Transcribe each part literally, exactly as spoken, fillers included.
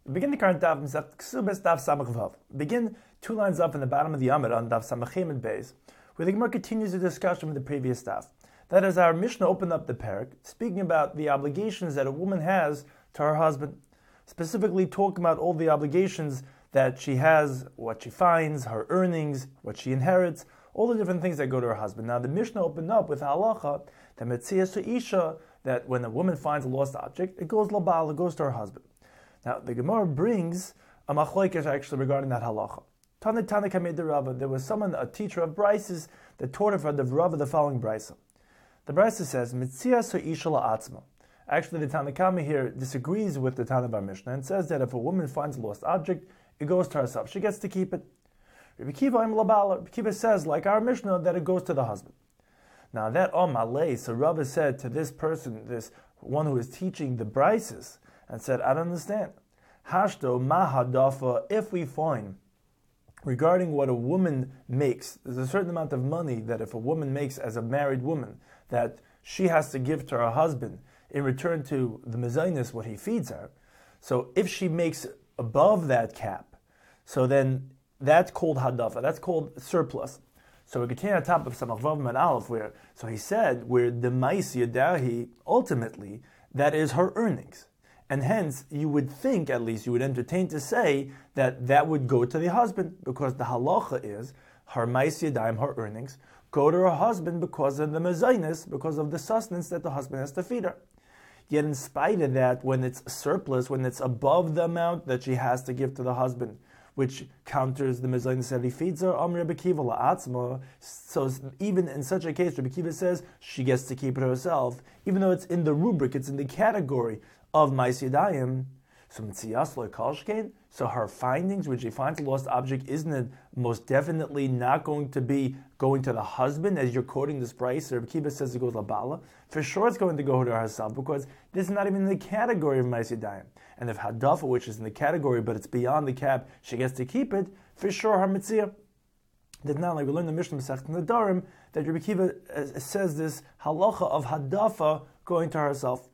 Begin the current daf, Ksubas daf Samach Vav. Begin two lines up in the bottom of the Amud on daf Samachim and Beis, where the Gemara continues the discussion with the previous daf. That is, our Mishnah opened up the parak, speaking about the obligations that a woman has to her husband, specifically talking about all the obligations that she has, what she finds, her earnings, what she inherits, all the different things that go to her husband. Now, the Mishnah opened up with halacha that metzias to isha, that when a woman finds a lost object, it goes labal, it goes to her husband. Now, the Gemara brings a machlokes actually regarding that halacha. Tana Tana Kamed Rava, there was someone, a teacher of Brises, that taught her from the Rava the following brisa. The brisa says, "Mitzias isha la'atzma." Actually, the Tana Kama here disagrees with the Tana Bar Mishnah and says that if a woman finds a lost object, it goes to herself. She gets to keep it. Rabbi Kiva im labala. Rabbi Kiva says, like our Mishnah, that it goes to the husband. Now that oh malay, so Rava said to this person, this one who is teaching the Brises, and said, I don't understand. Hashto mahadafa, if we find regarding what a woman makes, there's a certain amount of money that if a woman makes as a married woman, that she has to give to her husband in return to the mezainis, what he feeds her. So if she makes above that cap, so then that's called hadafa, that's called surplus. So we continue on top of Samach Vav Man Aleph, where, so he said, where the mais yadahi, ultimately, that is her earnings. And hence, you would think, at least, you would entertain to say that that would go to the husband, because the halacha is, her mais yadayim, her earnings, go to her husband because of the mezainis, because of the sustenance that the husband has to feed her. Yet in spite of that, when it's surplus, when it's above the amount that she has to give to the husband, which counters the mezainis that he feeds her, Amr Rebbe Kiva la'atzma. So even in such a case, Rebbe Kiva says she gets to keep it herself, even though it's in the rubric, it's in the category of mais yadayim. So mitzias lo kalshkein. So her findings, when she finds a lost object, isn't it most definitely not going to be going to the husband, as you're quoting this price? Rebbe Kiva says it goes labala. For sure, it's going to go to herself, because this is not even in the category of mais yadayim. And if hadafa, which is in the category, but it's beyond the cap, she gets to keep it, for sure, her mitzvah. That not like we learned the Mishnah Masechet Nedarim, that Rebbe Kiva says this halacha of hadafa going to herself.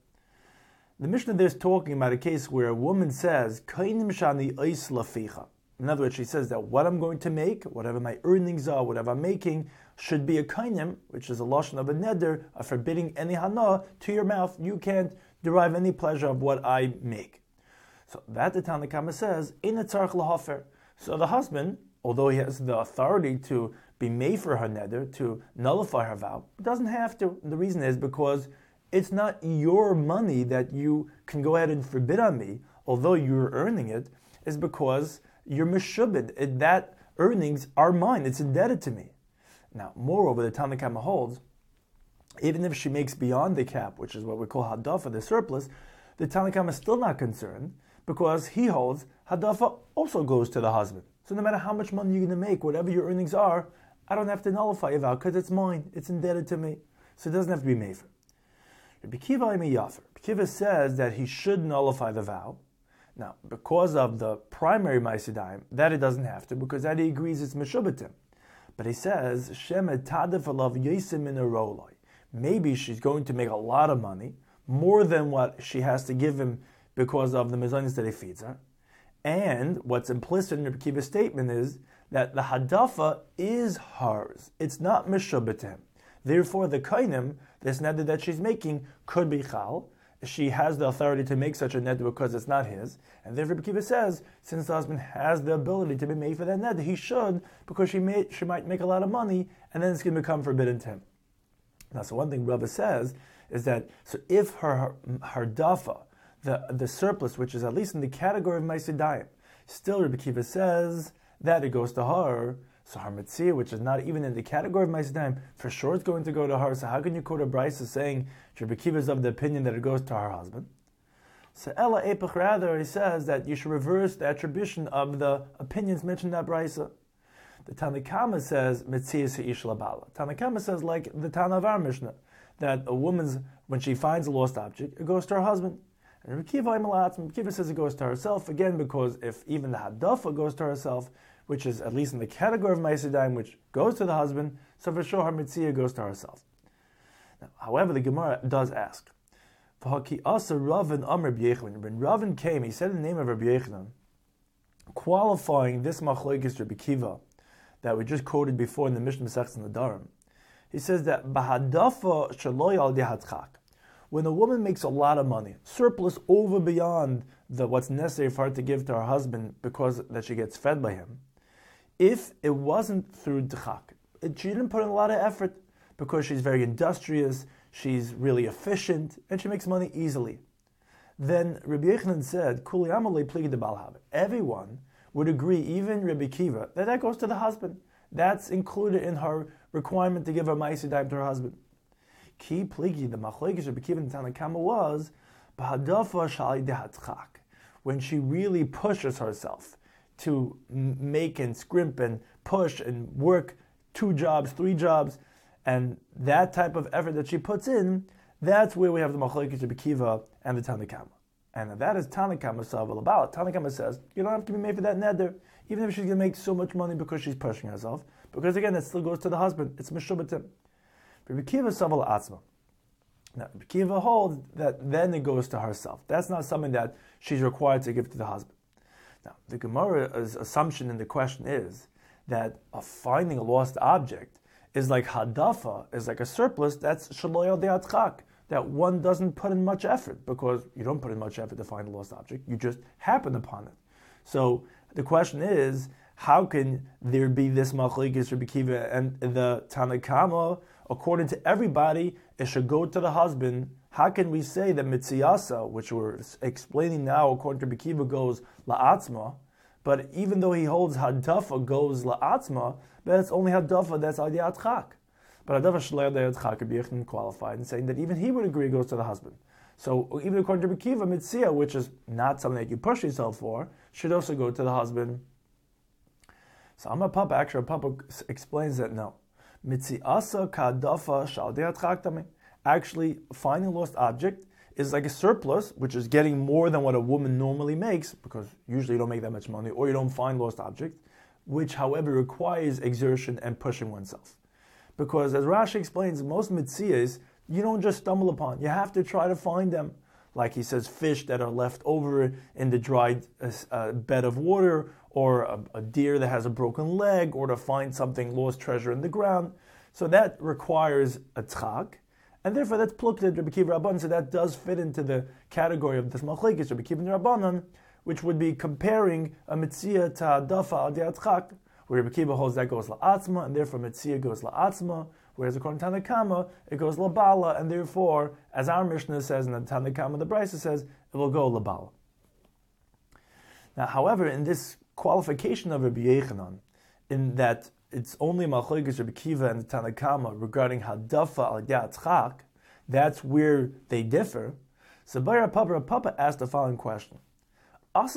The Mishnah there is talking about a case where a woman says, "Kainim shani ois laficha." In other words, she says that what I'm going to make, whatever my earnings are, whatever I'm making, should be a kainim, which is a lashon of a neder, of forbidding any hana to your mouth. You can't derive any pleasure of what I make. So that the Tana Kama says, in a tzarech lahafer. So the husband, although he has the authority to be made for her neder, to nullify her vow, doesn't have to. And the reason is because it's not your money that you can go ahead and forbid on me, although you're earning it, is because you're meshubed. That earnings are mine. It's indebted to me. Now, moreover, the Tana Kama holds, even if she makes beyond the cap, which is what we call hadafa, the surplus, the Tana Kama is still not concerned, because he holds hadafa also goes to the husband. So no matter how much money you're going to make, whatever your earnings are, I don't have to nullify your vow because it's mine. It's indebted to me. So it doesn't have to be made for. Rabbi Kiva imi yafer. Rabbi Kiva says that he should nullify the vow. Now, because of the primary mais yadayim, that it doesn't have to, because that he agrees it's meshubatim. But he says, Shem etadif alav yosim in a roloi. Maybe she's going to make a lot of money, more than what she has to give him because of the mezainis that he feeds her. And what's implicit in Rabbi Kiva's statement is that the hadafa is hers. It's not meshubatim. Therefore, the kainim, this neder that she's making, could be chal. She has the authority to make such a neder because it's not his. And therefore, Rabbi Kiva says, since the husband has the ability to be made for that neder, he should, because she may, she might make a lot of money, and then it's going to become forbidden to him. Now, so one thing Rava says is that, so if her, her, her dafa, the, the surplus, which is at least in the category of mais yadayim, still Rabbi Kiva says that it goes to her. So her mitzvah, which is not even in the category of mais yadayim, for sure it's going to go to her. So how can you quote a brisa saying Rabbi Kiva is of the opinion that it goes to her husband? So Ella Epech, rather, he says that you should reverse the attribution of the opinions mentioned in that brisa. The Tana Kama says mitzvah se'ish labala. Tana Kama says like the Tana of our Mishnah, that a woman's, when she finds a lost object, it goes to her husband. And Rabbi Kiva Rabbi Kiva says it goes to herself, again, because if even the hadafa goes to herself, which is at least in the category of mais yadayim, which goes to the husband, so for sure her mitzvah goes to herself. Now, however, the Gemara does ask, V'haki asa Ravin Amr Rabbi Yechanan. When Ravin came, he said the name of Rabbi Yechanan, qualifying this machlokes Rabbi Kiva that we just quoted before in the Mishnah Masechtas Nedarim. He says that bahadafa shaloy al dehatzchak. When a woman makes a lot of money, surplus over beyond the what's necessary for her to give to her husband because that she gets fed by him, if it wasn't through dchak, she didn't put in a lot of effort because she's very industrious, she's really efficient, and she makes money easily, then Rabbi Yechanan said, Kuli amalei pligi de balhab. Everyone would agree, even Rabbi Kiva, that that goes to the husband. That's included in her requirement to give her ma'aseh daim to her husband. Ki pligi, the machlokes Rabbi Kiva and Tanna Kama was bahadafa shali dehatzchak, when she really pushes herself to make and scrimp and push and work two jobs, three jobs, and that type of effort that she puts in, that's where we have the machlokes Rabbi Kiva and the Tanna Kama. And that is Tanna Kama Saval about. Tanna Kama says, you don't have to be made for that neder, even if she's going to make so much money because she's pushing herself. Because again, it still goes to the husband. It's Meshubatim. Rabbi Kiva Saval Atzma. Now, Rabbi Kiva holds that then it goes to herself. That's not something that she's required to give to the husband. Now, the Gemara's assumption in the question is that a finding a lost object is like hadafa, is like a surplus, that's shaloy de'atzchak, that one doesn't put in much effort, because you don't put in much effort to find a lost object, you just happen upon it. So the question is, how can there be this machlokes Rabbi Kiva and the Tanna Kama? According to everybody, it should go to the husband. How can we say that mitziyasa, which we're explaining now, according to Rabbi Kiva, goes la'atzma, but even though he holds hadafa goes la'atzma, but it's only hadafa that's al yatzchak. But hadafa shleir yatzchak, Rabbi Yechanan qualified in saying that even he would agree it goes to the husband. So even according to Rabbi Kiva, mitziyah, which is not something that you push yourself for, should also go to the husband. So Amar Papa, actually Papa explains that no. Mitziasa kadafa shal de'atzchak tami. Actually, finding a lost object is like a surplus, which is getting more than what a woman normally makes, because usually you don't make that much money, or you don't find lost objects, which, however, requires exertion and pushing oneself. Because, as Rashi explains, most mitzvahs you don't just stumble upon. You have to try to find them. Like he says, fish that are left over in the dried uh, bed of water, or a, a deer that has a broken leg, or to find something, lost treasure in the ground. So that requires a tzchak. And therefore, that's pluked at Rabbi Kiva Rabbanan, so that does fit into the category of this machlokes Rabbi Kiva and Rabbanan, which would be comparing a mitzvah to hadafa al de'atzchak, where Rabbi Kiva holds that goes la'atzma, and therefore mitzvah goes la'atzma, whereas according to Tanna Kama, it goes labala, and therefore, as our Mishnah says, and the Tanna Kama, the Brisa says, it will go labala. Now, however, in this qualification of Rabbi Yechanan, in that it's only machlokes Rabbi Kiva and the Tanna Kama regarding hadafa al yatzchak, that's where they differ. So Bayra Papa Papa asked the following question: What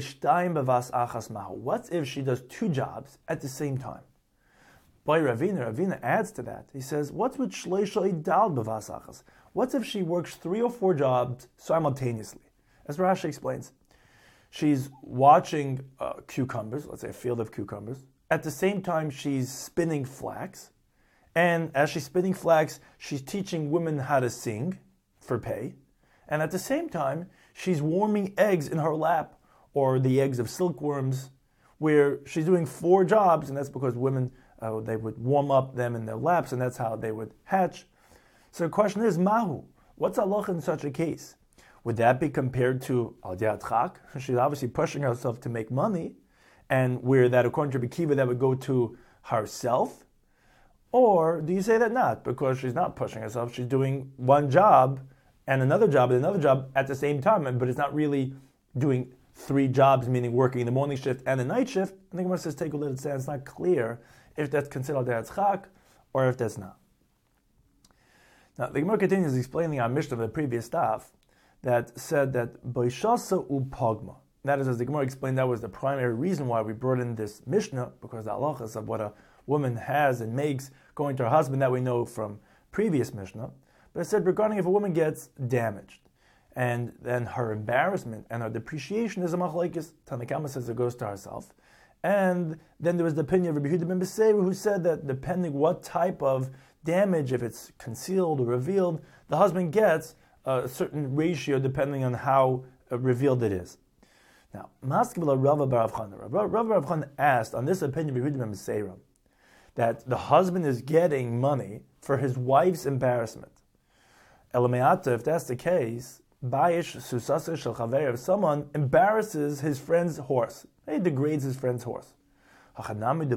if she does two jobs at the same time? By Ravina, Ravina adds to that. He says, what's with shleisha idal bevas achas? What if she works three or four jobs simultaneously? As Rashi explains, she's watching uh, cucumbers, let's say a field of cucumbers. At the same time, she's spinning flax. And as she's spinning flax, she's teaching women how to sing for pay. And at the same time, she's warming eggs in her lap, or the eggs of silkworms, where she's doing four jobs, and that's because women, uh, they would warm up them in their laps, and that's how they would hatch. So the question is, Mahu, what's halacha in such a case? Would that be compared to al yatzchak? She's obviously pushing herself to make money, and where that, according to Rabbi Kiva, that would go to herself? Or do you say that not? Because she's not pushing herself, she's doing one job and another job and another job at the same time, but it's not really doing three jobs, meaning working the morning shift and the night shift. And the Gemara says, take a little say it's not clear if that's considered al-yatzchak or if that's not. Now, the Gemara continues explaining our Mishnah of the previous staff that said that boishasa upagma. That is, as the Gemara explained, that was the primary reason why we brought in this Mishnah, because the halachas of what a woman has and makes going to her husband that we know from previous Mishnah. But it said regarding if a woman gets damaged, and then her embarrassment and her depreciation is a machlokes. Tanna Kama says it goes to herself. And then there was the opinion of Rabbi Yehuda ben Beseru, who said that depending what type of damage, if it's concealed or revealed, the husband gets, a certain ratio depending on how uh, revealed it is. Now, Maskevela Rava Bar Avchana. Rava Bar Avchana asked on this opinion of Yehudim Meseira that the husband is getting money for his wife's embarrassment. Elameata, if that's the case, Bayish Susasa Shel Chaver, if someone embarrasses his friend's horse, he degrades his friend's horse. So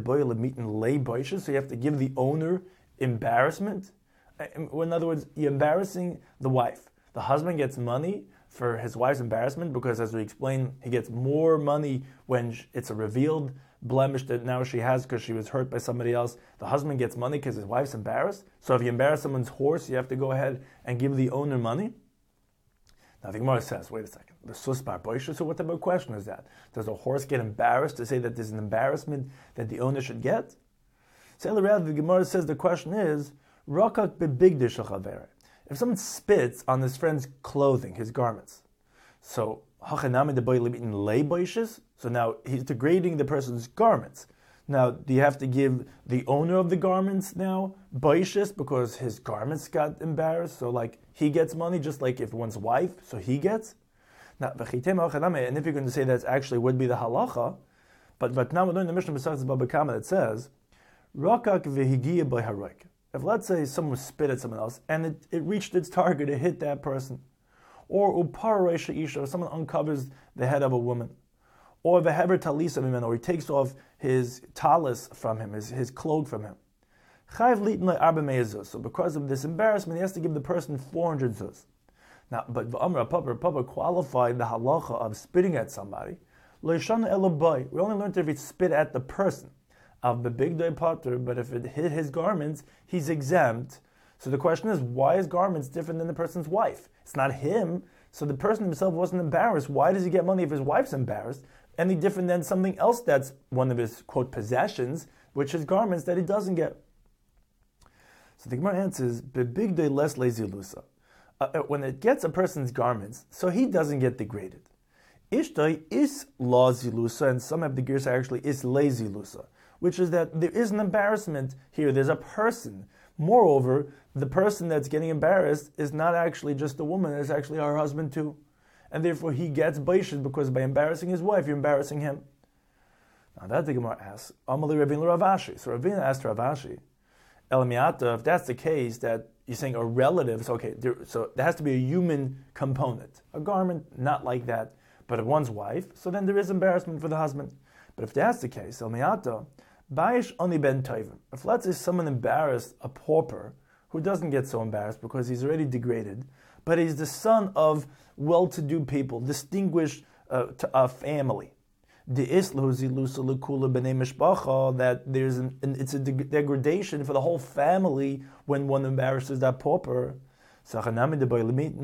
you have to give the owner embarrassment. In other words, you're embarrassing the wife. The husband gets money for his wife's embarrassment because, as we explained, he gets more money when it's a revealed blemish that now she has because she was hurt by somebody else. The husband gets money because his wife's embarrassed. So if you embarrass someone's horse, you have to go ahead and give the owner money. Now the Gemara says, wait a second, the susbar boisha, so what type of question is that? Does a horse get embarrassed to say that there's an embarrassment that the owner should get? So rather, the Gemara says the question is, rakak bebigdish chavere. If someone spits on his friend's clothing, his garments, so hachanami de boilim lay boishes, so now he's degrading the person's garments. Now, do you have to give the owner of the garments now boishes because his garments got embarrassed? So like he gets money just like if one's wife, so he gets? Now, and if you're going to say that actually would be the halacha, but, but now we're learning the Mishnah Masechtas Baba Kama that says, rakak v'higiya b'haroik. If let's say someone spit at someone else and it, it reached its target, it hit that person. Or upar reisha isha, or someone uncovers the head of a woman. Or v'hever talisa mimen, or he takes off his talis from him, his, his cloak from him. Chayv litin le'arba me'ezuz. So because of this embarrassment, he has to give the person four hundred zuz. Now, but v'amra papa, papa qualified the halacha of spitting at somebody. Le'ishana elabai. We only learned if he spit at the person. Of the big day potter, but if it hit his garments, he's exempt. So the question is, why is garments different than the person's wife? It's not him, so the person himself wasn't embarrassed. Why does he get money if his wife's embarrassed? Any different than something else that's one of his, quote, possessions, which is garments that he doesn't get. So the Gemara answers, big day less lazy lusa. When it gets a person's garments, so he doesn't get degraded. Ishtai is lazy lusa, and some have the gears actually is lazy lusa, which is that there is an embarrassment here. There's a person. Moreover, the person that's getting embarrassed is not actually just a woman, it's actually her husband too. And therefore he gets baishid because by embarrassing his wife, you're embarrassing him. Now that the Gemara asks, Amali Ravina Ravashi. So Ravina asked Ravashi, Elamiata, if that's the case, that you're saying a relative, so okay, there, so there has to be a human component. A garment, not like that, but of one's wife, so then there is embarrassment for the husband. But if that's the case, Elamiata, Bayish oni ben toivim. If let's say someone embarrassed a pauper who doesn't get so embarrassed because he's already degraded, but he's the son of well-to-do people, distinguished uh, to a family. The islu zilusa lekula b'nei mishpacha, that there's an, an, it's a de- degradation for the whole family when one embarrasses that pauper. So now you have to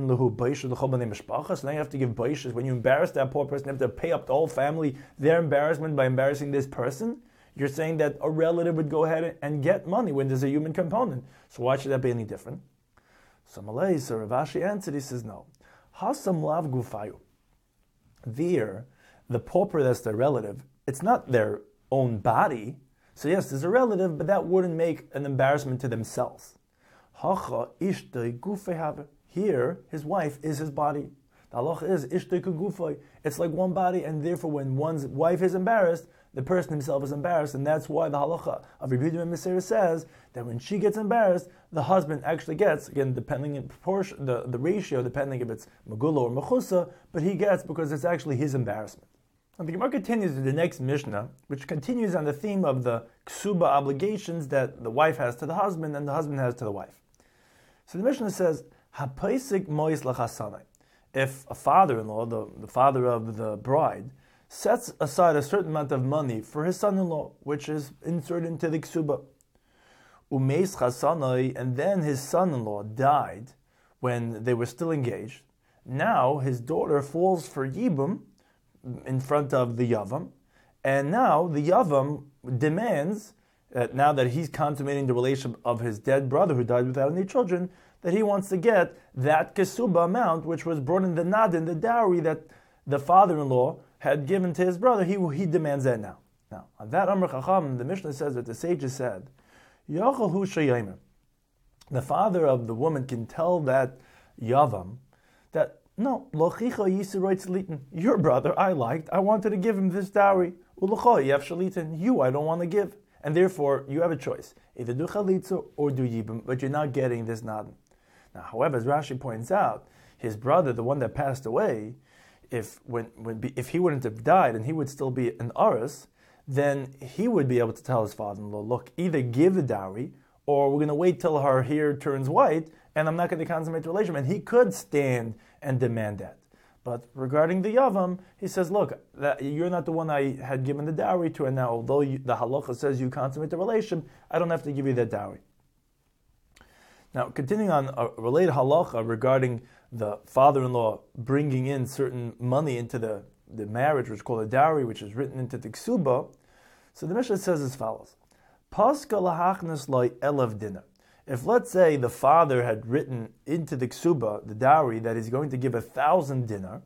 give baishas. When you embarrass that poor person, you have to pay up the whole family their embarrassment by embarrassing this person. You're saying that a relative would go ahead and get money when there's a human component. So why should that be any different? So Malay, so Ravashi answered, he says no. Hasam lav gufayu. There, the pauper that's their relative, it's not their own body. So yes, there's a relative, but that wouldn't make an embarrassment to themselves. Hacha ishtay gufay. Here, his wife is his body. The halacha is ishtay gufay. It's like one body, and therefore when one's wife is embarrassed, the person himself is embarrassed, and that's why the halacha of Rebbe Yehuda ben Meseira says that when she gets embarrassed, the husband actually gets, again, depending in proportion, the, the ratio, depending if it's megula or mechusa, but he gets because it's actually his embarrassment. And the Gemara continues to the next Mishnah, which continues on the theme of the ksuba obligations that the wife has to the husband and the husband has to the wife. So the Mishnah says, "Hapaisik mois lachasanai." If a father-in-law, the, the father of the bride, sets aside a certain amount of money for his son-in-law, which is inserted into the ksuba, umeis chasanai, and then his son-in-law died when they were still engaged. Now his daughter falls for yibum in front of the yavam, and now the yavam demands that now that he's consummating the relationship of his dead brother who died without any children, that he wants to get that kesuba amount, which was brought in the nadin, the dowry that the father-in-law had given to his brother. He he demands that now. Now, on that Amr Chacham, the Mishnah says that the sages said, Yachal hu shayamer. The father of the woman can tell that yavam that, no, lochicha yisiroitz litin, your brother I liked, I wanted to give him this dowry. Ulocho yav shalitin, you I don't want to give. And therefore, you have a choice. Either do chalitza or do yibum, but you're not getting this nadan. Now, however, as Rashi points out, his brother, the one that passed away, if when, when if he wouldn't have died and he would still be an aris, then he would be able to tell his father-in-law, look, either give the dowry, or we're going to wait till her hair turns white, and I'm not going to consummate the relationship. And he could stand and demand that. But regarding the Yavam, he says, look, that you're not the one I had given the dowry to, and now although you, the halacha says you consummate the relationship, I don't have to give you that dowry. Now, continuing on a related halacha regarding the father-in-law bringing in certain money into the, the marriage, which is called a dowry, which is written into the ksuba. So the Mishnah says as follows: Paska lahachnas loy elav dinner. If, let's say, the father had written into the ksuba, the dowry, that he's going to give a thousand dinar,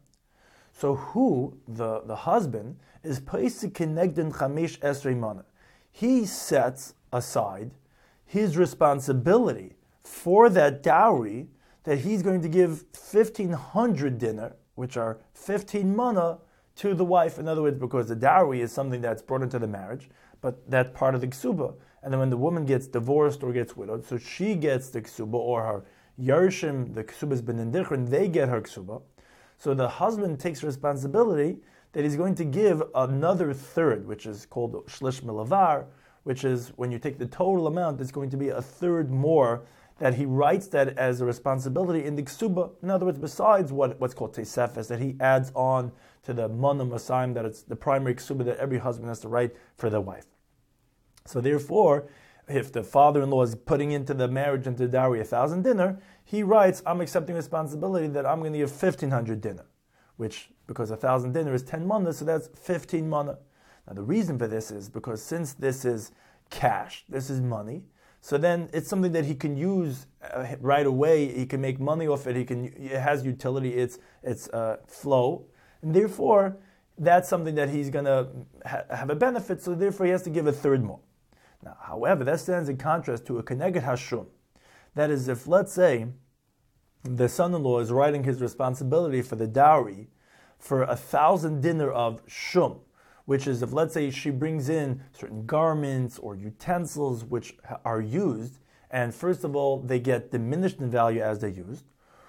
so who, the, the husband, is paisik kenegdin chamish esrei mana. He sets aside his responsibility for that dowry, that he's going to give fifteen hundred dinar, which are fifteen mana, to the wife. In other words, because the dowry is something that's brought into the marriage, but that's part of the ksuba. And then when the woman gets divorced or gets widowed, so she gets the ksuba, or her yarshim, the ksuba's been indichrin, they get her ksuba. So the husband takes responsibility that he's going to give another third, which is called shlish milavar, which is when you take the total amount, it's going to be a third more, that he writes that as a responsibility in the ksuba. In other words, besides what, what's called tesefes, that he adds on to the mana masayim, that it's the primary ksuba that every husband has to write for their wife. So therefore, if the father-in-law is putting into the marriage, into the dowry, a thousand dinar, he writes, I'm accepting responsibility that I'm going to give fifteen hundred dinar, which, because a thousand dinar is ten mana, so that's fifteen mana. Now the reason for this is because since this is cash, this is money, so then it's something that he can use uh, right away. He can make money off it. He can. It has utility. It's it's uh, flow, and therefore that's something that he's going to ha- have a benefit. So therefore he has to give a third more. Now, however, that stands in contrast to a keneged hashum. That is, if, let's say, the son-in-law is writing his responsibility for the dowry for a thousand dinar of shum, which is, if, let's say, she brings in certain garments or utensils which are used, and first of all, they get diminished in value as they're used,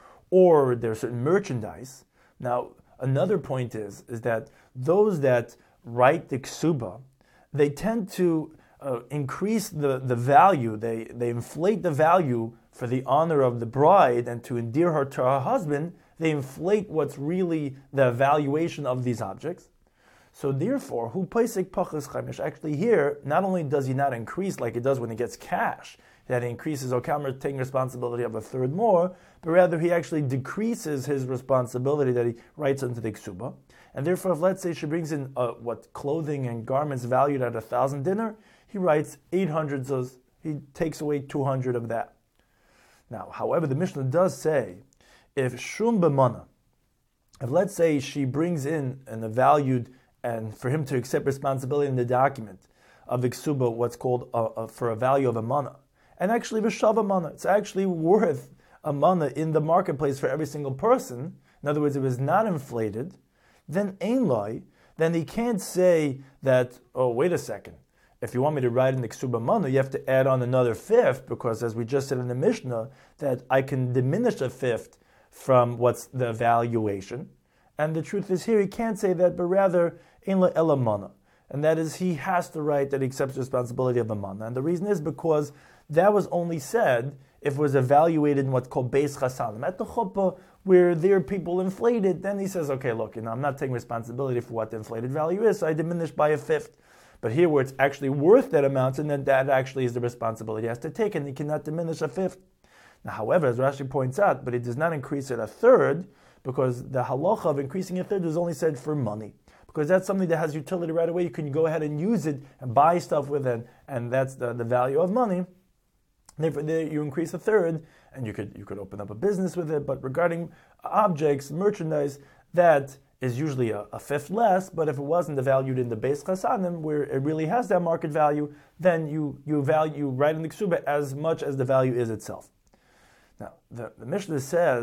or there's certain merchandise. Now, another point is, is that those that write the ksuba, they tend to Uh, increase the, the value, they, they inflate the value for the honor of the bride and to endear her to her husband. They inflate what's really the valuation of these objects. So therefore, hu paisik pachas chaimish, actually here, not only does he not increase like it does when he gets cash, that he increases Okamer taking responsibility of a third more, but rather he actually decreases his responsibility that he writes into the ksuba. And therefore, if, let's say, she brings in uh, what clothing and garments valued at a thousand dinar, he writes eight hundred zuz. He takes away two hundred of that. Now, however, the Mishnah does say, if shum b'mana, if, let's say, she brings in an valued, and for him to accept responsibility in the document of the ksuba, what's called a, a, for a value of a mana, and actually v'shav mana, it's actually worth a mana in the marketplace for every single person. In other words, it was not inflated. Then ein loy, then he can't say that, oh, wait a second, if you want me to write in the ksuba mana, you have to add on another fifth, because as we just said in the Mishnah, that I can diminish a fifth from what's the valuation. And the truth is here, he can't say that, but rather, ein lo ela mana. And that is, he has to write that he accepts responsibility of a mana. And the reason is because that was only said if it was evaluated in what's called beis chasanim. At the chuppah, where there are people inflated, then he says, okay, look, you know, I'm not taking responsibility for what the inflated value is, so I diminish by a fifth. But here where it's actually worth that amount, and then that actually is the responsibility he has to take, and he cannot diminish a fifth. Now, however, as Rashi points out, but it does not increase it a third, because the halacha of increasing a third was only said for money. Because that's something that has utility right away. You can go ahead and use it and buy stuff with it, and that's the, the value of money. Therefore, there you increase a third, and you could you could open up a business with it. But regarding objects, merchandise, that is usually a, a fifth less. But if it wasn't valued in the beis chasanim, where it really has that market value, then you you value right in the ksuba as much as the value is itself. Now, the, the Mishnah says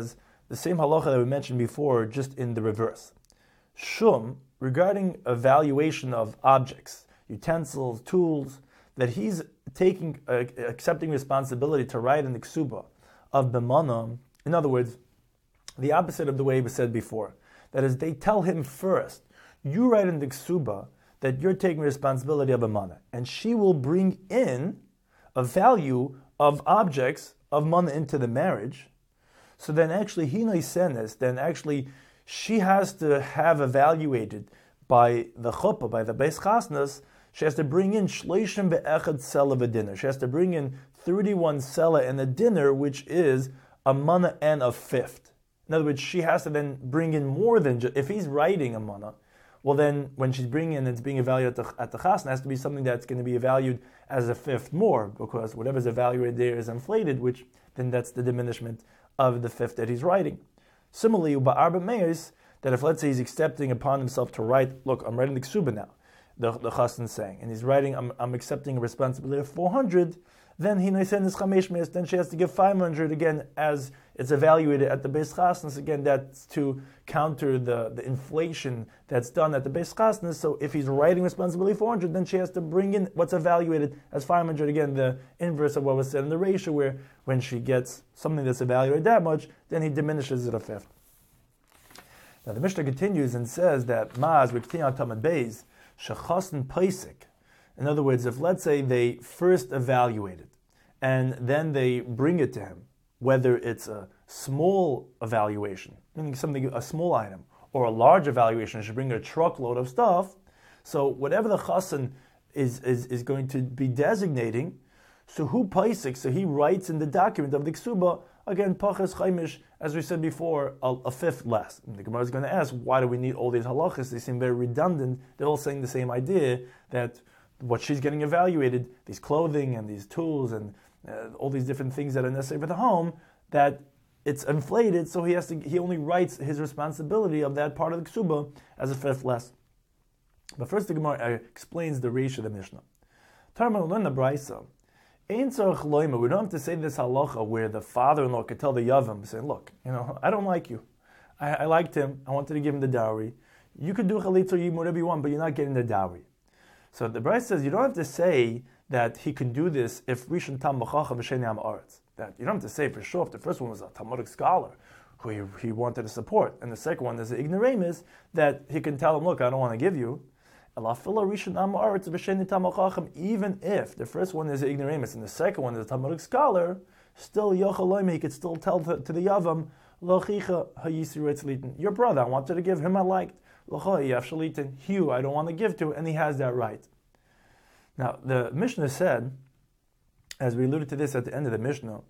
the same halacha that we mentioned before, just in the reverse. Shum, regarding evaluation of objects, utensils, tools, that he's taking, uh, accepting responsibility to write in the ksuba of b'mana. In other words, the opposite of the way it was said before. That is, they tell him first, you write in the ksuba that you're taking responsibility of b'mana, and she will bring in a value of objects of mana into the marriage. So then actually, hinay senes, then actually she has to have evaluated by the chuppah, by the beis chasnas, she has to bring in shleishim be'echad sela of a dinner. She has to bring in thirty-one sela in a dinner, which is a mana and a fifth. In other words, she has to then bring in more than just, if he's writing a mana, well then when she's bringing in, it's being evaluated at the, at the chasna, it has to be something that's going to be evaluated as a fifth more, because whatever's evaluated there is inflated, which then that's the diminishment of the fifth that he's writing. Similarly, ba'arba meis, that if let's say he's accepting upon himself to write, look, I'm writing the ksuba now, the, the chassan saying, and he's writing, I'm, I'm accepting a responsibility of four hundred, then he noisen is chamesh meis, then she has to give five hundred again as it's evaluated at the beis chasnas. Again, that's to counter the, the inflation that's done at the beis chasnas. So if he's writing responsibility four hundred, then she has to bring in what's evaluated as five hundred. Again, the inverse of what was said in the ratio, where when she gets something that's evaluated that much, then he diminishes it a fifth. Now the Mishnah continues and says that Maz Riktiyan Tamad Beis Shechasen Paisik. In other words, if let's say they first evaluate it and then they bring it to him, whether it's a small evaluation, meaning something, a small item, or a large evaluation, should bring a truckload of stuff. So whatever the chassan is, is, is going to be designating, so who paisik, so he writes in the document of the ksuba, again, pachas chaimish, as we said before, a, a fifth less. And the Gemara is going to ask, why do we need all these halachas? They seem very redundant. They're all saying the same idea, that what she's getting evaluated, these clothing and these tools and uh, all these different things that are necessary for the home, that it's inflated, so he has to. He only writes his responsibility of that part of the ksuba as a fifth less. But first, the Gemara explains the ratio of the Mishnah. Tarma learn the brayso. Ein tzarich loyma. We don't have to say this halacha where the father-in-law could tell the yavam, saying, "Look, you know, I don't like you. I, I liked him. I wanted to give him the dowry. You could do chalitza yibum whatever you want, but you're not getting the dowry." So the Brayso says you don't have to say that he can do this if Rishon Tam B'Chacham V'Sheni Am Haaretz. That you don't have to say for sure if the first one was a Talmudic scholar who he, he wanted to support, and the second one is an ignoramus, that he can tell him, look, I don't want to give you. Even if the first one is an ignoramus and the second one is a Talmudic scholar, still Yochaloim, he could still tell to, to the Yavam, your brother, I wanted to give him, I liked. Hugh, I don't want to give to, and he has that right. Now, the Mishnah said, as we alluded to this at the end of the Mishnah,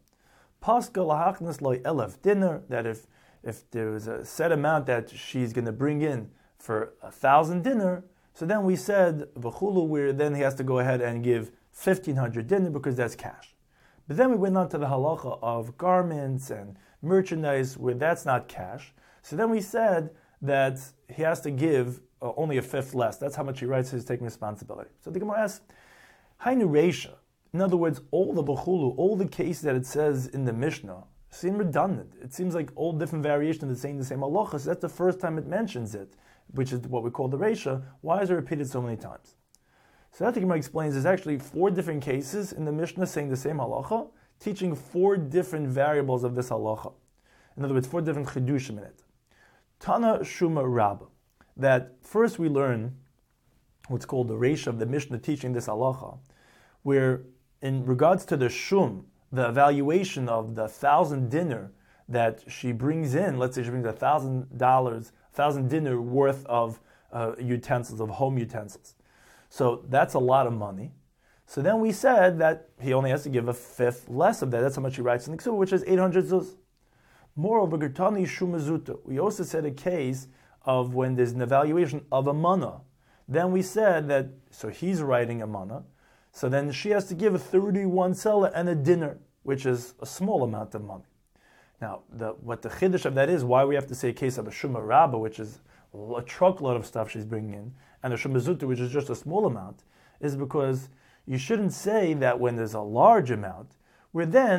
dinner, that if if there was a set amount that she's going to bring in for a thousand dinner, so then we said, v'chulu, where then he has to go ahead and give fifteen hundred dinner because that's cash. But then we went on to the halacha of garments and merchandise where that's not cash. So then we said that he has to give uh, only a fifth less. That's how much he writes, he's taking responsibility. So the Gemara asks, Hainu Reisha. In other words, all the b'chulu, all the cases that it says in the Mishnah seem redundant. It seems like all different variations of saying the same halacha. So that's the first time it mentions it, which is what we call the Reisha. Why is it repeated so many times? So that the Gemara explains there's actually four different cases in the Mishnah saying the same halacha, teaching four different variables of this halacha. In other words, four different chidushim in it. Tana Shuma Rabba. That first we learn what's called the Reisha of the Mishnah teaching this halacha, where in regards to the Shum, the evaluation of the thousand dinner that she brings in, let's say she brings a thousand dollars, thousand dinner worth of uh, utensils, of home utensils. So that's a lot of money. So then we said that he only has to give a fifth less of that. That's how much he writes in the Ksubah, which is eight hundred zuz. Moreover, Gertani Shumazuta. We also said a case of when there's an evaluation of a mana. Then we said that, so he's writing a mana, so then she has to give a thirty-one sela and a dinner, which is a small amount of money. Now, the, what the chiddush of that is, why we have to say a case of a Shuma Rabba, which is a truckload of stuff she's bringing in, and a Shumazuta, which is just a small amount, is because you shouldn't say that when there's a large amount, where then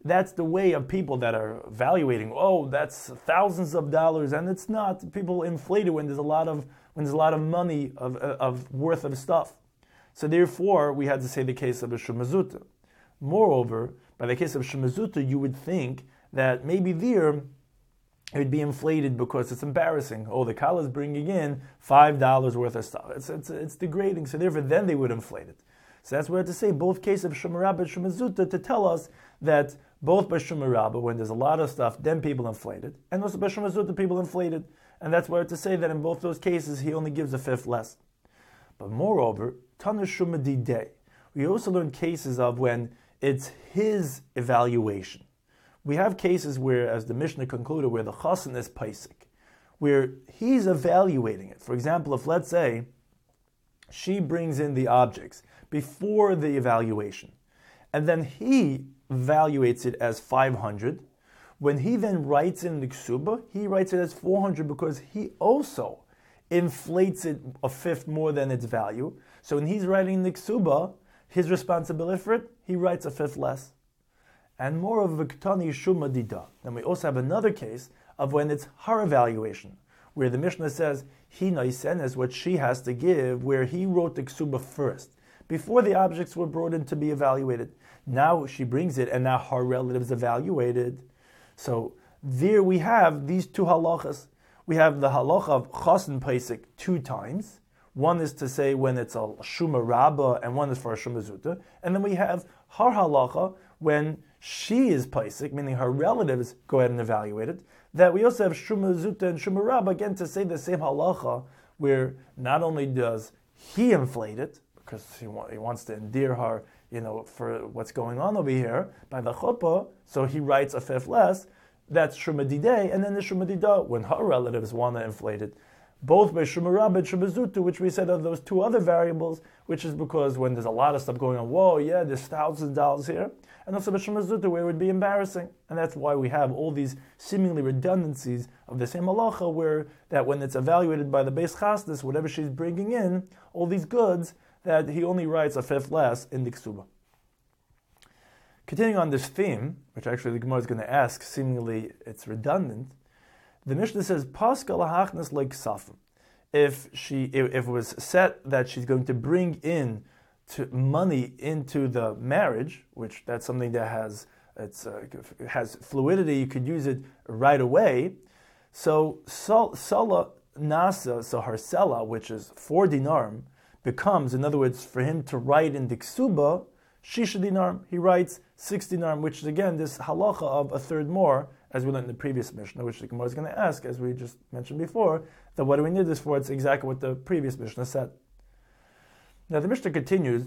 that's the way of people that are evaluating, oh, that's thousands of dollars, and it's not. People inflate it when there's a lot of when there's a lot of money of, of worth of stuff. So therefore, we had to say the case of a shumazuta. Moreover, by the case of shumazuta, you would think that maybe there it would be inflated because it's embarrassing. Oh, the kala is bringing in five dollars worth of stuff. It's, it's, it's degrading, so therefore then they would inflate it. So that's what we have to say, both cases of shumarabba and shumazuta, to tell us that both by shumarabba, when there's a lot of stuff, then people inflate it, and also by shumazuta, people inflate it. And that's why we have to say that in both those cases, he only gives a fifth less. But moreover, Tana Shumadidei, we also learn cases of when it's his evaluation. We have cases where, as the Mishnah concluded, where the chassan is paisik, where he's evaluating it. For example, if let's say she brings in the objects before the evaluation, and then he evaluates it as five hundred, when he then writes in the ksuba, he writes it as four hundred because he also inflates it a fifth more than its value. So when he's writing the ksuba, his responsibility for it, he writes a fifth less. And more of a ktani shuma dida. Then we also have another case of when it's her evaluation, where the Mishnah says, he naisen is what she has to give, where he wrote the ksuba first, before the objects were brought in to be evaluated. Now she brings it, and now her relatives evaluated. So there we have these two halachas. We have the halacha of chassan paisik two times. One is to say when it's a shuma rabba, and one is for a shuma zuta. And then we have her halacha when she is paisik, meaning her relatives go ahead and evaluate it. That we also have shuma zuta and shuma rabba, again to say the same halacha, where not only does he inflate it, because he, wa- he wants to endear her, you know, for what's going on over here by the chuppah, so he writes a fifth less. That's shumadidei, and then the shumadida when her relatives want to inflate it, both by shumarab and shumazutu, which we said are those two other variables, which is because when there's a lot of stuff going on, whoa, yeah, there's thousands of dollars here, and also by shumazutu where it would be embarrassing, and that's why we have all these seemingly redundancies of the same halacha, where that when it's evaluated by the beis chasdus, whatever she's bringing in, all these goods, that he only writes a fifth less in the ksuba. Continuing on this theme, which actually the Gemara is going to ask, seemingly it's redundant, the Mishnah says, Paska lahachnas like safim. If she, if it was set that she's going to bring in to money into the marriage, which that's something that has it's uh, has fluidity, you could use it right away. So sala nasa, so her sela, which is four dinarim, becomes, in other words, for him to write in the ksuba, shisha dinarim, he writes six dinarim, which is again this halacha of a third more, as we learned in the previous Mishnah, which the Gemara is going to ask, as we just mentioned before, that what do we need this for? It's exactly what the previous Mishnah said. Now the Mishnah continues,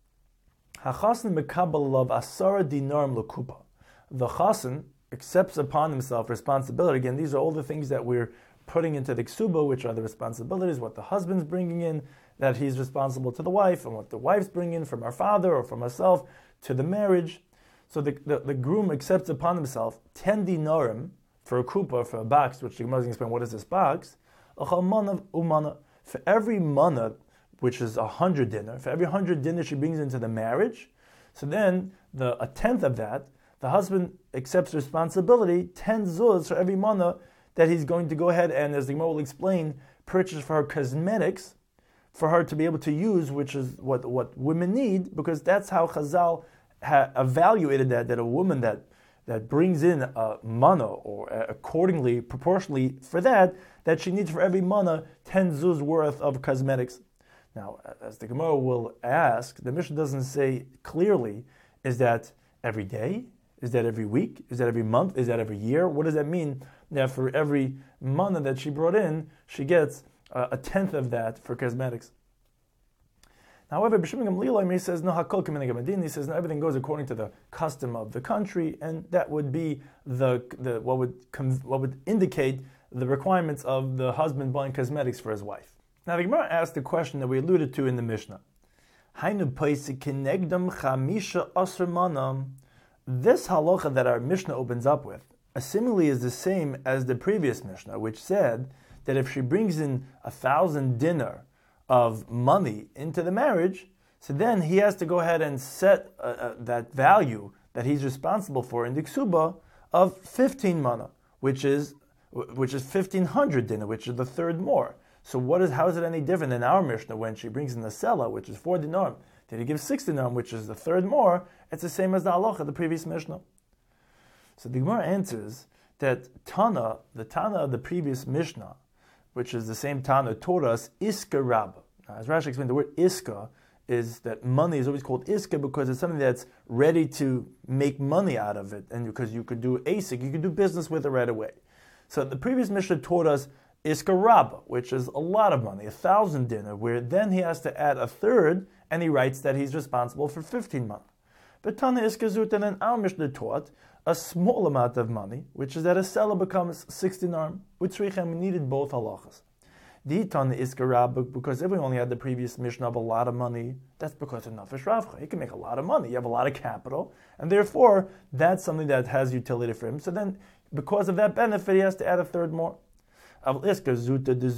HaChassan mekabel alav asara dinarim lekupa. The chassan accepts upon himself responsibility. Again, these are all the things that we're putting into the ksuba, which are the responsibilities, what the husband's bringing in, that he's responsible to the wife, and what the wife's bringing in from her father or from herself to the marriage. So the, the, the groom accepts upon himself ten dinarim for a kupa, for a box, which the Gemara is going to explain what is this box. For every mana, which is a hundred dinar, for every hundred dinar she brings into the marriage, so then the a tenth of that, the husband accepts responsibility, ten zuz for every mana that he's going to go ahead and, as the Gemara will explain, purchase for her cosmetics, for her to be able to use, which is what, what women need, because that's how Chazal ha- evaluated that, that a woman that, that brings in a mana, or accordingly, proportionally for that, that she needs for every mana ten zuz worth of cosmetics. Now, as the Gemara will ask, the Mishnah doesn't say clearly, is that every day? Is that every week? Is that every month? Is that every year? What does that mean? That for every mana that she brought in, she gets uh, a tenth of that for cosmetics. However, B'Shimon Gamliel, he says, no, hakol k'minhag hadin. He says, no, everything goes according to the custom of the country, and that would be the, the what would what would indicate the requirements of the husband buying cosmetics for his wife. Now, the Gemara asked the question that we alluded to in the Mishnah. Hainu paisik kinegdam chamisha asr manam. This halacha that our Mishnah opens up with, seemingly is the same as the previous Mishnah, which said that if she brings in a thousand dinar of money into the marriage, so then he has to go ahead and set uh, uh, that value, that he's responsible for in the ksuba of fifteen mana, which is which is fifteen hundred dinner, which is the third more. So what is how is it any different than our Mishnah when she brings in the sela, which is four dinarim? Did he give six dinarim, which is the third more? It's the same as the halacha, the previous Mishnah. So the Gemara answers that Tana, the Tana of the previous Mishnah, which is the same Tana, taught us Iska Rabba. Now, as Rashi explained, the word Iska is that money is always called Iska because it's something that's ready to make money out of it, and because you could do asik, you could do business with it right away. So the previous Mishnah taught us Iska Rabba, which is a lot of money, a thousand dinner, where then he has to add a third, and he writes that he's responsible for fifteen months. But Tana Iska Zut, and then our Mishnah taught a small amount of money, which is that a seller becomes sixty dinarim. Utzrichem, we needed both halachas. The Tana Iska Rabba, because if we only had the previous Mishnah of a lot of money, that's because of Nafesh Ravcha. He can make a lot of money. You have a lot of capital, and therefore that's something that has utility for him. So then, because of that benefit, he has to add a third more. But a little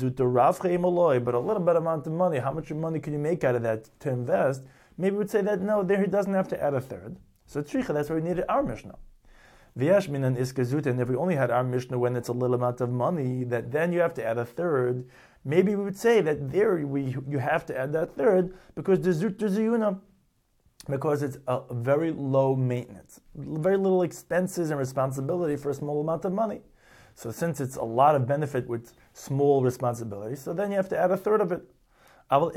bit amount of money, how much money can you make out of that to invest? Maybe we'd say that no, there he doesn't have to add a third. So tzricha, that's why we needed our Mishnah. V'yashmin and iskazut, and if we only had our Mishnah when it's a little amount of money, that then you have to add a third. Maybe we would say that there we you have to add that third because the zut ziyuna, because it's a very low maintenance, very little expenses and responsibility for a small amount of money. So since it's a lot of benefit with small responsibility, so then you have to add a third of it. But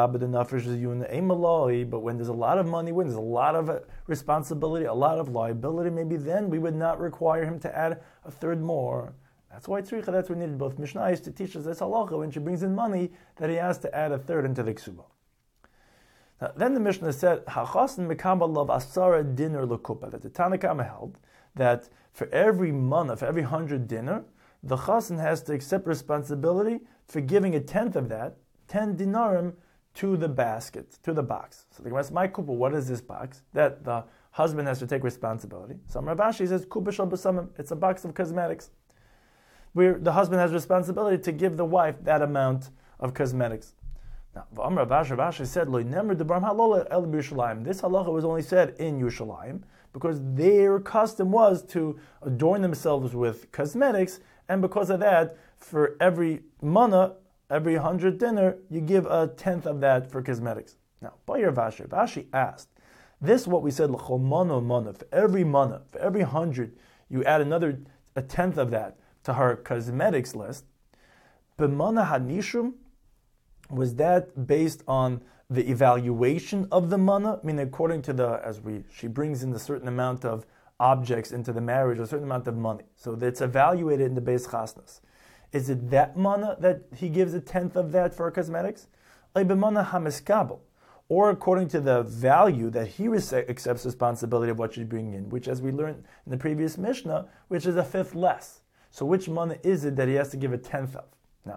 when there's a lot of money, when there's a lot of responsibility, a lot of liability, maybe then we would not require him to add a third more. That's why tzricha, that's why we needed both Mishnayos to teach us this halacha when she brings in money that he has to add a third into the ksuba. Now, then the Mishnah said, "Hachasan mekabel lav asara dinner lekupa." That the Tanna Kama held that for every mana, for every hundred dinner, the chasan has to accept responsibility for giving a tenth of that, ten dinarim, to the basket, to the box. So the Gemara says, "My kupa, what is this box?" That the husband has to take responsibility. So Rav Ashi says, "Kupa shel b'samim." It's a box of cosmetics, where the husband has responsibility to give the wife that amount of cosmetics. Now, Rav Ashi said, "Lo nemer debarim halol el b'Yushalayim." This halacha was only said in Yerushalayim because their custom was to adorn themselves with cosmetics, and because of that, for every mana, every hundred dinner, you give a tenth of that for cosmetics. Now, Bayer Vashi, Vashi asked, this what we said, l'chol mana mana, for every mana, for every hundred, you add another, a tenth of that to her cosmetics list. B'mana hanishum, was that based on the evaluation of the mana? I mean, according to the, as we, she brings in a certain amount of objects into the marriage, a certain amount of money. So it's evaluated in the Beis Chasnas. Is it that mana that he gives a tenth of that for cosmetics? Or according to the value that he accepts responsibility of what she's bringing in, which as we learned in the previous Mishnah, which is a fifth less. So which mana is it that he has to give a tenth of? Now,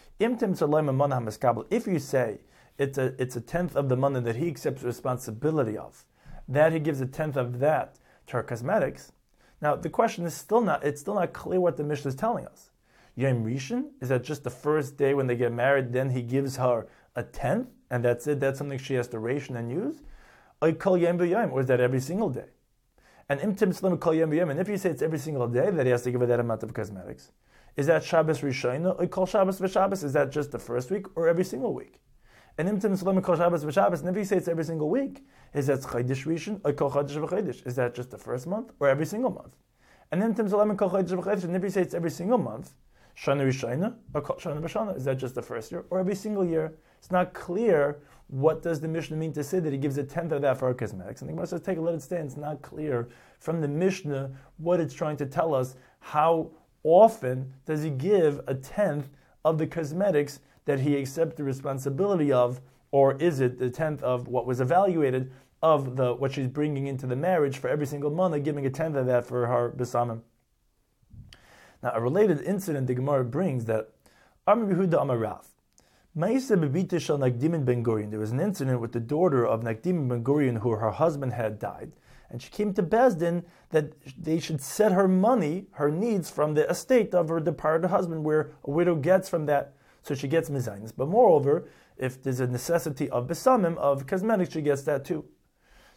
if you say it's a, it's a tenth of the mana that he accepts responsibility of, that he gives a tenth of that to her cosmetics. Now the question is still not, it's still not clear what the Mishnah is telling us. Yom Rishon, is that just the first day when they get married, then he gives her a tenth, and that's it, that's something she has to ration and use? Or is that every single day? And imtim slim kol yom b'yom, and if you say it's every single day that he has to give her that amount of cosmetics, is that Shabbos Rishona, or kol Shabbos v'Shabbos, is that just the first week, or every single week? And imtim slim kol Shabbos v'Shabbos, and if you say it's every single week, is that Chodesh Rishon, or kol Chodesh v'Chodesh, is that just the first month, or every single month? And imtim slim kol Chodesh v'Chodesh, and if you say it's every single month, Shana Rishayna or Shana B'Shana, is that just the first year or every single year? It's not clear what does the Mishnah mean to say that he gives a tenth of that for our cosmetics. And the Gemara says, take a let it stand. It's not clear from the Mishnah what it's trying to tell us. How often does he give a tenth of the cosmetics that he accepts the responsibility of, or is it the tenth of what was evaluated of the what she's bringing into the marriage for every single month, giving a tenth of that for her besamim? Now, a related incident the Gemara brings that Amar Yehuda Amar Rav. There was an incident with the daughter of Nakdim ben Gurion who her husband had died, and she came to Bezdin that they should set her money, her needs, from the estate of her departed husband, where a widow gets from that, so she gets mezainis. But moreover, if there's a necessity of besamim, of cosmetics, she gets that too.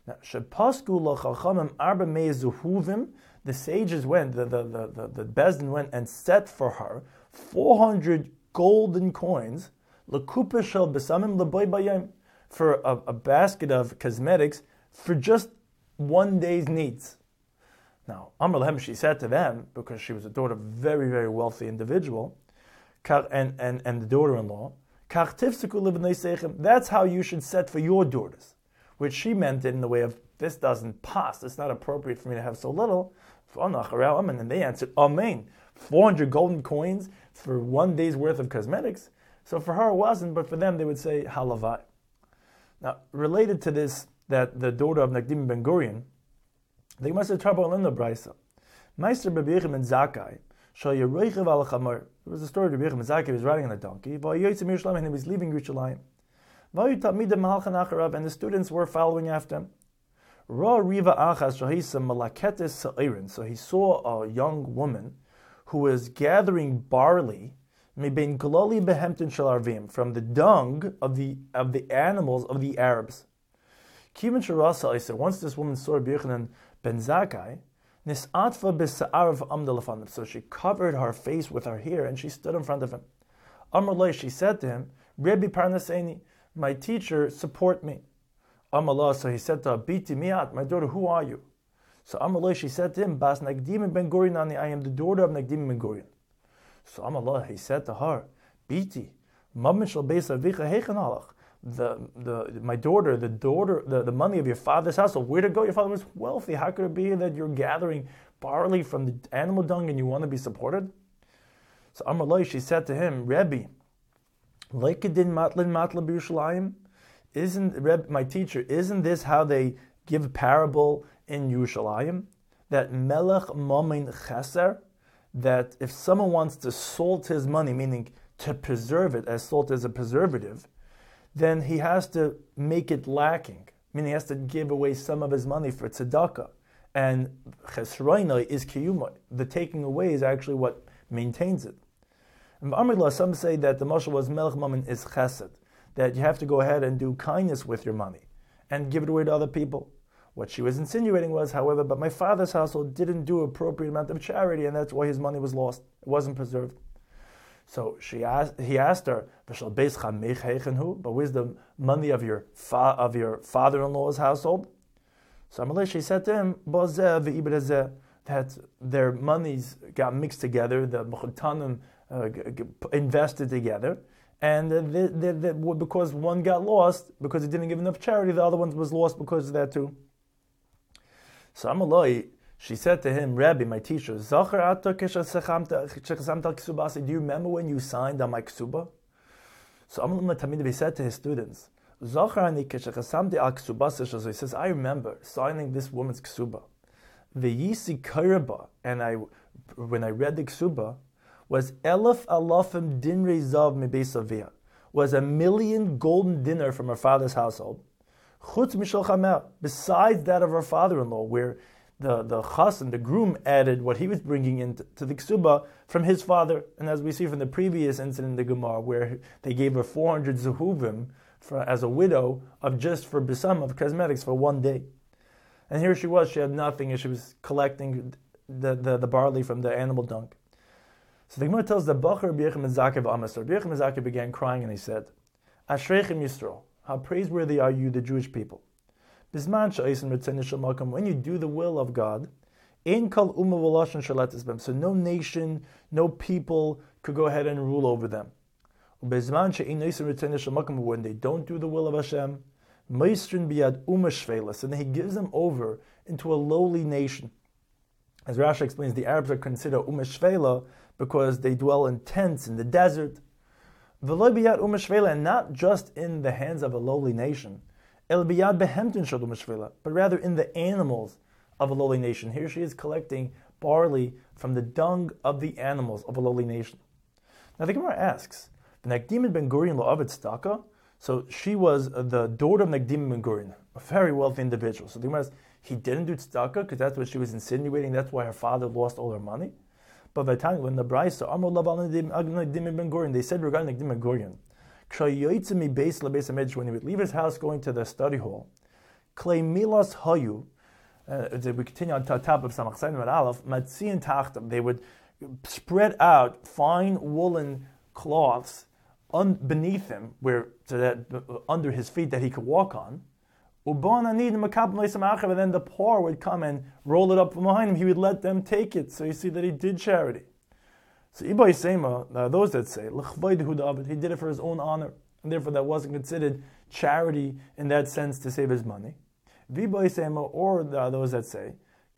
Now, Shepasku l'chachamim arba mei zuhuvim, the sages went, the the the the, the Bezdin went and set for her four hundred golden coins, l'kupa shel besamim l'boy bayim, for a, a basket of cosmetics for just one day's needs. Now, Amr Lahem, she said to them, because she was a daughter of a very, very wealthy individual, and, and, and the daughter-in-law, that's how you should set for your daughters, which she meant in the way of, this doesn't pass, it's not appropriate for me to have so little. And they answered, Amen. four hundred golden coins for one day's worth of cosmetics. So for her it wasn't, but for them they would say, halavai. Now, related to this, that the daughter of Nagdim ben Gurion, they must have trouble in the Brisa. Meister Bebirchim and Zakai, Shal Yeroichev al Chamor. There was a story of Bebirchim and Zakai, he was riding on a donkey, and he was leaving Yerushalayim. And the students were following after him. So he saw a young woman who was gathering barley from the dung of the of the animals of the Arabs. Once this woman saw B'Yochanan ben Zakkai, so she covered her face with her hair and she stood in front of him. Amrullah, she said to him, Rebbe Parnaseni, my teacher, support me. Amrullah, so he said to her, Biti miat, my daughter, who are you? So Amrullah, she said to him, Bas Nagdim ben Gurion, I am the daughter of Nagdim ben Gurion. So Amrullah, he said to her, Biti, Mamishal Beis Avicha Heichen halach. The the my daughter, the daughter, the, the money of your father's household. Where to go? Your father was wealthy. How could it be that you're gathering barley from the animal dung and you want to be supported? So Amrullah, she said to him, Rebbe, Lekedin matlin matla b'Yushalayim, isn't Rebbe, my teacher? Isn't this how they give parable in Yerushalayim? That melech momin cheser, that if someone wants to salt his money, meaning to preserve it, as salt is a preservative, then he has to make it lacking, meaning he has to give away some of his money for tzedakah. And chesroinai is kiyumai. The taking away is actually what maintains it. And Amrullah, some say that the mashal was melech mammon is chesed, that you have to go ahead and do kindness with your money and give it away to other people. What she was insinuating was, however, but my father's household didn't do appropriate amount of charity, and that's why his money was lost. It wasn't preserved. So she asked, he asked her, but where's the money of your fa- of your father-in-law's household? So Amrullah, she said to him, that their monies got mixed together, the mechutanim uh, invested together, and they, they, they, because one got lost, because it didn't give enough charity, the other one was lost because of that too. So Amrullah, she said to him, Rabbi, my teacher, do you remember when you signed on my ksuba? So Amrullah Tamid said to his students, so he says, I remember signing this woman's ksuba. And I, when I read the ksuba, was elef alafim dinrei zav mibeis avia, was a million golden dinner from her father's household. Chutz mishal chameh, besides that of her father-in-law, where the the chassan, the groom, added what he was bringing into to the ksuba from his father. And as we see from the previous incident in the Gemara, where they gave her four hundred zehuvim for, as a widow, of just for bisam, of cosmetics, for one day. And here she was, she had nothing, and she was collecting the, the, the barley from the animal dung. So the Gemara tells the Bachar B'Yechem Zakeh v'Amasar. B'Yechem Zakeh began crying, and he said, Ashreichem Yisrael, how praiseworthy are you, the Jewish people. When you do the will of God, so no nation, no people could go ahead and rule over them. When they don't do the will of Hashem, and he gives them over into a lowly nation. As Rashi explains, the Arabs are considered umeshvela because they dwell in tents in the desert. And not just in the hands of a lowly nation, but rather in the animals of a lowly nation. Here she is collecting barley from the dung of the animals of a lowly nation. Now the Gemara asks, the Nagdim ben Gurion la'avet tzedakah, so she was the daughter of Nagdim ben Gurion, a very wealthy individual. So the Gemara asks, he didn't do tzedakah because that's what she was insinuating, that's why her father lost all her money. But by the time when the Brisa, Amar Nagdim ben Gurion, they said regarding Nagdim ben Gurion, when he would leave his house going to the study hall, Klei milas hayu. Uh, we continue on top of Samach Zayin and Aleph. Matziin tachtam. They would spread out fine woolen cloths un- beneath him, where so that uh, under his feet that he could walk on. And then the poor would come and roll it up from behind him. He would let them take it. So you see that he did charity. So Ibay Sema, uh, those that say, he did it for his own honor. And therefore that wasn't considered charity in that sense to save his money. Vibay Sema, or uh, those that say,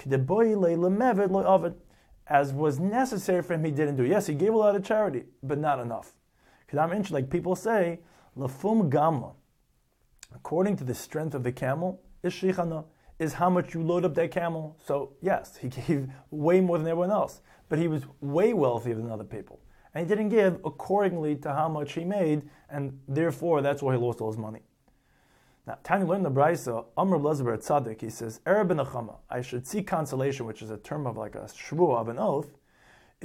as was necessary for him, he didn't do it. Yes, he gave a lot of charity, but not enough. Like people say, Lafum Gamla. According to the strength of the camel, is how much you load up that camel. So yes, he gave way more than everyone else, but he was way wealthier than other people. And he didn't give accordingly to how much he made, and therefore that's why he lost all his money. Now, Tanya learned the Brisa, Amr Lezer at Tzaddik, he says, Erev ben Achama, I should seek consolation, which is a term of like a shvuah of an oath, if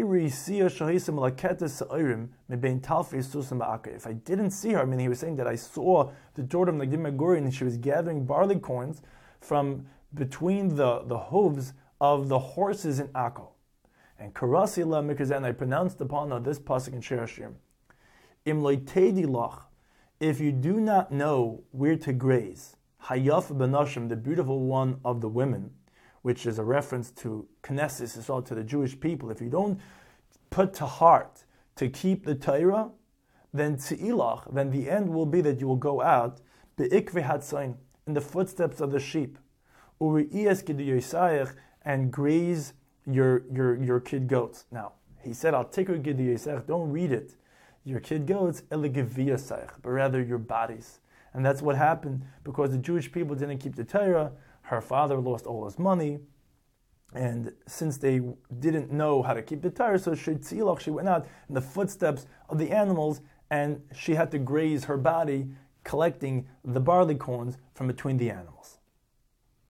I didn't see her, I mean, he was saying that I saw the daughter of Nagdim Meguri and she was gathering barley corns from between the, the hooves of the horses in Akko. And Karasi la Mikazan, I pronounced upon her this pasuk in Shir Hashir. Im loitedi lach, if you do not know where to graze, Hayaf benashim, the beautiful one of the women, which is a reference to Knesset, it's all to the Jewish people. If you don't put to heart to keep the Torah, then tzi'ilach, then the end will be that you will go out be'ikve hatzain, in the footsteps of the sheep, uri'iyas gidiyosayach, and graze your your your kid goats. Now he said, "Al tikur gidiyosayach." Don't read it, your kid goats, elegiviyosayach, but rather your bodies. And that's what happened because the Jewish people didn't keep the Torah. Her father lost all his money, and since they didn't know how to keep the Torah, so she tzilach, she went out in the footsteps of the animals, and she had to graze her body, collecting the barley corns from between the animals.